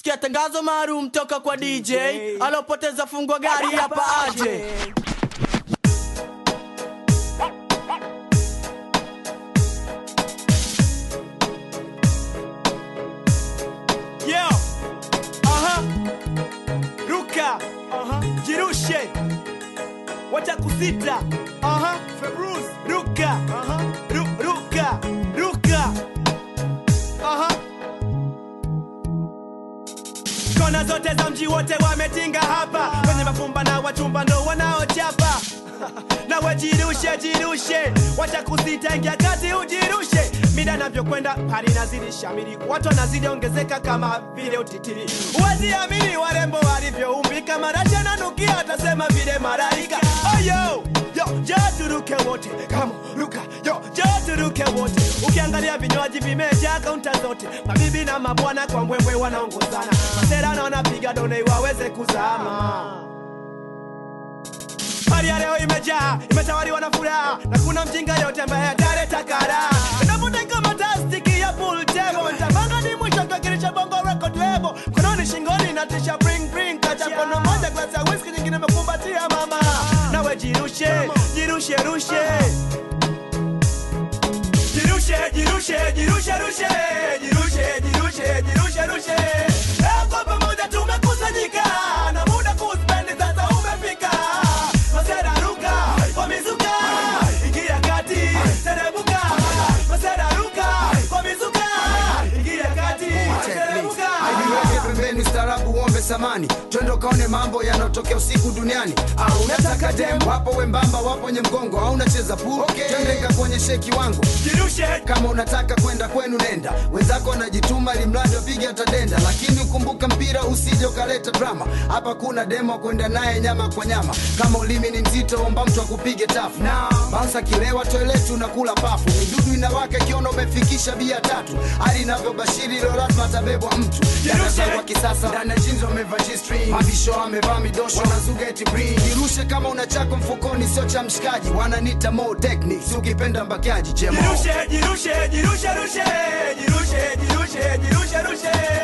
Sikia tangazo maalum toka kwa DJ alopoteza fungo gari hapa aje. Yo, ruka, jirushe, wacha kusita, Februz, ruka, ruka, ruka, Kona zote za mji wote wametinga hapa, wenye mafumba na wachumba ndo wanaochapa. Nawe jirushe, jirushe, wacha kusita, ingia kati ujirushe. Mida navyokwenda pali nazidi shamiri, watu wanazidi ongezeka kama vile utitiri. Huwezi amini warembo walivyoumbika, marashi ananukia atasema vile malaika. Oh yo, jo turuke wote, kama ruka, jo turuke wote. Ukiangalia vinywaji vimejaa kaunta zote, mabibi na mabwana kwa mbwembwe wanaongozana. Masera na wanapiga done waweze kuzama. Pari ya leo imejaa, imetawaliwa na furaha, na kuna mjinga yote ambaye ataleta kara. Navuta kama tastiki ya pool table, nitabanga ni mwisho kakirisha bongo record label. Mkononi shingoni natisha bring, kacha mkono moja glasi ya whisky, nyingine mekumbatia mama. Nawe jirushe, jirushe, rushe. Jirushe, jirushe, jirushe, rushe. Jirushe, jirushe, jirushe, rushe. Kwa pamoja tumekusanyika, na muda kuspendi sasa umefika. Masera ruka, kwa mizuka, ingia kati, terebuka. Masera ruka, kwa mizuka, ingia kati, terebuka. Haidiweke pembeni ustarabu uombe samani, twendo kaone mambo yanotokea usiku duniani. Au unataka demo, wapo wembamba, wapo nye mgongo. Au unacheza pool, twende kakuonyeshe kiwango. Jirushe, kama unataka kwenda kwenu nenda, wenzako wanajituma limradi wapige atadenda. Lakini ukumbuka mpira usije ukaleta drama, hapa kuna demo kwenda naye nyama kwa nyama. Kama ulimi ni mzito omba mtu akupige tafu, bounce kilewa toilet unakula pafu. Midudu inawaka ikiona umefikisha bia 3, hali inavyobashiri leo lazima atabebwa mtu. Kwa kisasa ndani ya jeans wamevaa G-string, mabisho wamevaa midosho, wanazuga eti bring. Jirushe kama una chako mfukoni sio cha mshikaji, wananita more techniques ukipenda mbakiaji chemo. Jirushe, jirushe, jirushe, rushe. Jirushe, jirushe, jirushe, rushe.